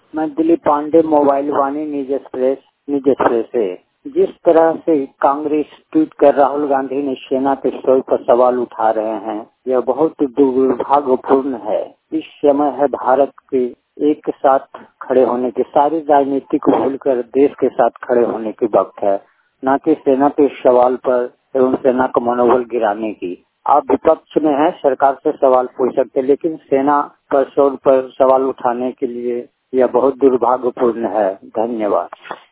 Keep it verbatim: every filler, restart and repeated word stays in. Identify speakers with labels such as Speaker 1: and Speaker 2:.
Speaker 1: मैं Dilip Pandey, mobile Vaani, news express news express से। जिस तरह से कांग्रेस ट्वीट कर राहुल गांधी ने सेना के स्तर पर सवाल उठा रहे हैं, यह बहुत दुर्भाग्यपूर्ण है। इस समय है भारत के एक साथ खड़े होने की, सारी राजनीति को भूलकर देश के साथ खड़े होने की वक्त है, न कि सेना के सवाल पर एवं सेना का मनोबल गिराने की। आप विपक्ष में हैं, सरकार से सवाल पूछ सकते, लेकिन सेना पर स्तर पर सवाल उठाने के लिए यह बहुत दुर्भाग्यपूर्ण है। धन्यवाद।